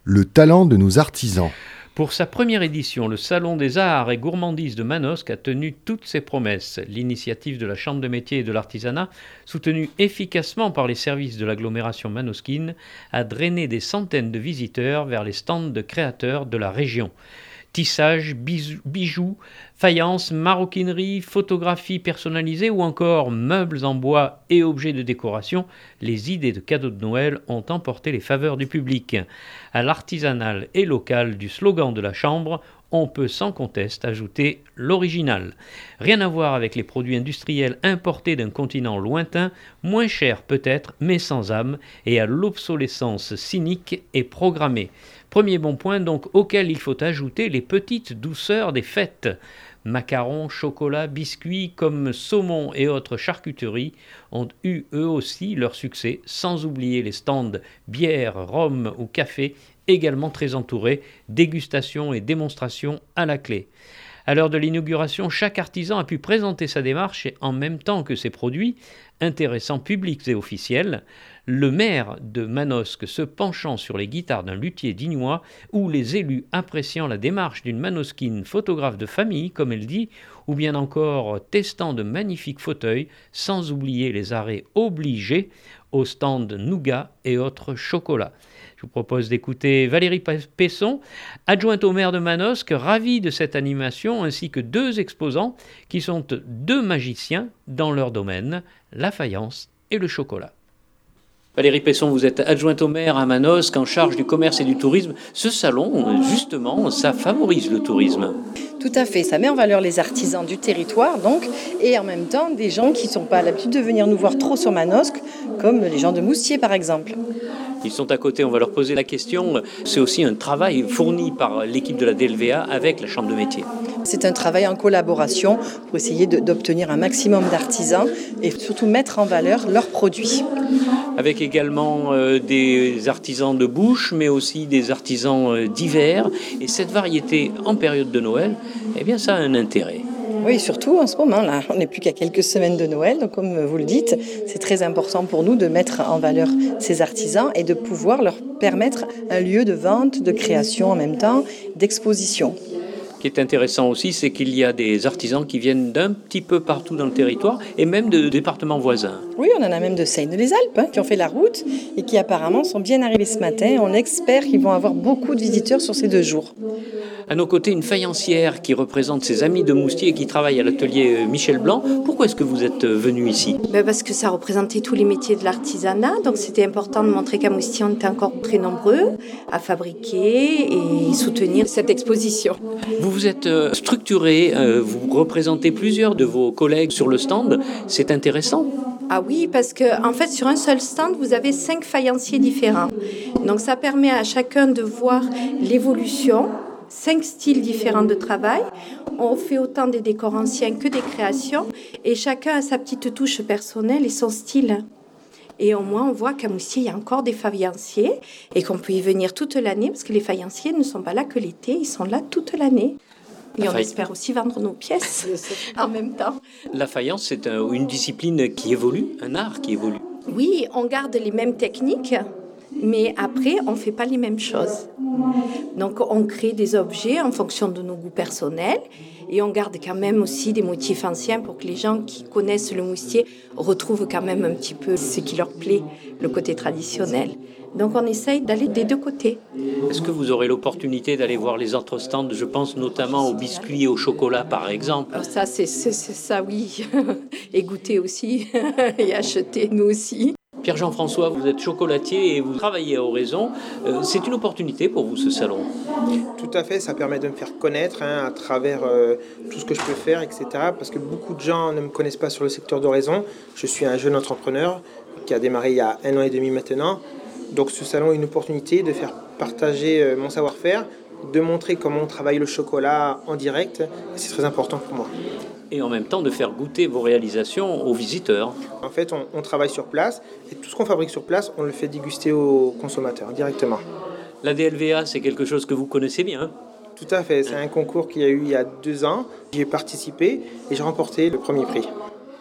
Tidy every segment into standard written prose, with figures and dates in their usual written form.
Le talent de nos artisans. Pour sa première édition, le Salon des Arts et Gourmandises de Manosque a tenu toutes ses promesses. L'initiative de la Chambre de métiers et de l'artisanat, soutenue efficacement par les services de l'agglomération manosquine, a drainé des centaines de visiteurs vers les stands de créateurs de la région. Tissage, bijoux, faïence, maroquinerie, photographie personnalisée ou encore meubles en bois et objets de décoration, les idées de cadeaux de Noël ont emporté les faveurs du public. À l'artisanal et local du slogan de la Chambre, on peut sans conteste ajouter l'original. Rien à voir avec les produits industriels importés d'un continent lointain, moins chers peut-être, mais sans âme, et à l'obsolescence cynique et programmée. Premier bon point donc auquel il faut ajouter les petites douceurs des fêtes. Macarons, chocolat, biscuits comme saumon et autres charcuteries ont eu eux aussi leur succès, sans oublier les stands bière, rhum ou café, également très entourés, dégustation et démonstration à la clé. À l'heure de l'inauguration, chaque artisan a pu présenter sa démarche et en même temps que ses produits, intéressant publics et officiels, le maire de Manosque se penchant sur les guitares d'un luthier dignois ou les élus appréciant la démarche d'une manosquine photographe de famille, comme elle dit, ou bien encore testant de magnifiques fauteuils, sans oublier les arrêts obligés au stand nougat et autres chocolats. Je vous propose d'écouter Valérie Pesson, adjointe au maire de Manosque, ravie de cette animation, ainsi que deux exposants qui sont deux magiciens dans leur domaine, la faïence et le chocolat. Valérie Pesson, vous êtes adjointe au maire à Manosque, en charge du commerce et du tourisme. Ce salon, justement, ça favorise le tourisme. Tout à fait, ça met en valeur les artisans du territoire, donc, et en même temps des gens qui n'ont pas l'habitude de venir nous voir trop sur Manosque, comme les gens de Moustier par exemple. Ils sont à côté, on va leur poser la question. C'est aussi un travail fourni par l'équipe de la DLVA avec la Chambre de métiers. C'est un travail en collaboration pour essayer d'obtenir un maximum d'artisans et surtout mettre en valeur leurs produits. Avec également des artisans de bouche, mais aussi des artisans divers. Et cette variété en période de Noël, eh bien, ça a un intérêt. Oui, surtout en ce moment, là, on n'est plus qu'à quelques semaines de Noël, donc comme vous le dites, c'est très important pour nous de mettre en valeur ces artisans et de pouvoir leur permettre un lieu de vente, de création en même temps, d'exposition. Ce qui est intéressant aussi, c'est qu'il y a des artisans qui viennent d'un petit peu partout dans le territoire et même de départements voisins. Oui, on en a même de Seine-les-Alpes qui ont fait la route et qui apparemment sont bien arrivés ce matin. On espère qu'ils vont avoir beaucoup de visiteurs sur ces 2 jours. À nos côtés, une faïencière qui représente ses amis de Moustier et qui travaille à l'atelier Michel Blanc. Pourquoi est-ce que vous êtes venu ici ? Parce que ça représentait tous les métiers de l'artisanat, donc c'était important de montrer qu'à Moustier, on était encore très nombreux à fabriquer et soutenir cette exposition. Vous êtes structuré, vous représentez plusieurs de vos collègues sur le stand, c'est intéressant. Ah oui, parce que en fait, sur un seul stand, vous avez 5 faïenciers différents. Donc ça permet à chacun de voir l'évolution, 5 styles différents de travail. On fait autant des décors anciens que des créations et chacun a sa petite touche personnelle et son style. Et au moins, on voit qu'à Moustier, il y a encore des faïenciers et qu'on peut y venir toute l'année parce que les faïenciers ne sont pas là que l'été, ils sont là toute l'année. Et on espère aussi vendre nos pièces en même temps. La faïence, c'est une discipline qui évolue, un art qui évolue. Oui, on garde les mêmes techniques, mais après, on ne fait pas les mêmes choses. Donc, on crée des objets en fonction de nos goûts personnels et on garde quand même aussi des motifs anciens pour que les gens qui connaissent le Moustier retrouvent quand même un petit peu ce qui leur plaît, le côté traditionnel. Donc on essaye d'aller des 2 côtés. Est-ce que vous aurez l'opportunité d'aller voir les autres stands ? Je pense notamment aux biscuits et au chocolat par exemple. Alors ça, c'est ça oui. Et goûter aussi, et acheter nous aussi. Pierre-Jean-François, vous êtes chocolatier et vous travaillez à Oraison. C'est une opportunité pour vous ce salon ? Tout à fait, ça permet de me faire connaître à travers tout ce que je peux faire, etc. Parce que beaucoup de gens ne me connaissent pas sur le secteur d'Oraison. Je suis un jeune entrepreneur qui a démarré il y a 1 an et demi maintenant. Donc ce salon est une opportunité de faire partager mon savoir-faire, de montrer comment on travaille le chocolat en direct. C'est très important pour moi. Et en même temps de faire goûter vos réalisations aux visiteurs. En fait, on travaille sur place et tout ce qu'on fabrique sur place, on le fait déguster aux consommateurs directement. La DLVA, c'est quelque chose que vous connaissez bien ? Tout à fait, c'est un concours qu'il y a eu il y a 2 ans. J'y ai participé et j'ai remporté le premier prix.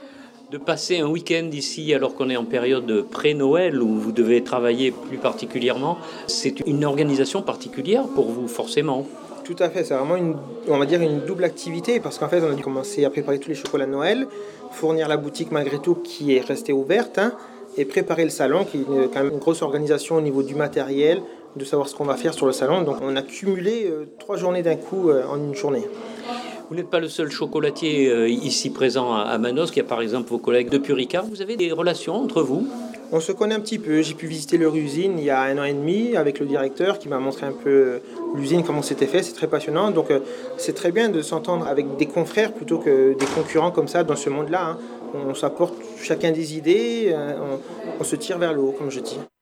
De passer un week-end ici alors qu'on est en période pré-Noël où vous devez travailler plus particulièrement, c'est une organisation particulière pour vous forcément. Tout à fait, c'est vraiment on va dire une double activité parce qu'en fait on a commencé à préparer tous les chocolats de Noël, fournir la boutique malgré tout qui est restée ouverte et préparer le salon qui est quand même une grosse organisation au niveau du matériel, de savoir ce qu'on va faire sur le salon. Donc on a cumulé 3 journées d'un coup en une journée. Vous n'êtes pas le seul chocolatier ici présent à Manosque. Il y a par exemple vos collègues de Puricard. Vous avez des relations entre vous ? On se connaît un petit peu. J'ai pu visiter leur usine il y a 1 an et demi avec le directeur qui m'a montré un peu l'usine, comment c'était fait. C'est très passionnant. Donc c'est très bien de s'entendre avec des confrères plutôt que des concurrents comme ça dans ce monde-là. On s'apporte chacun des idées, on se tire vers le haut, comme je dis.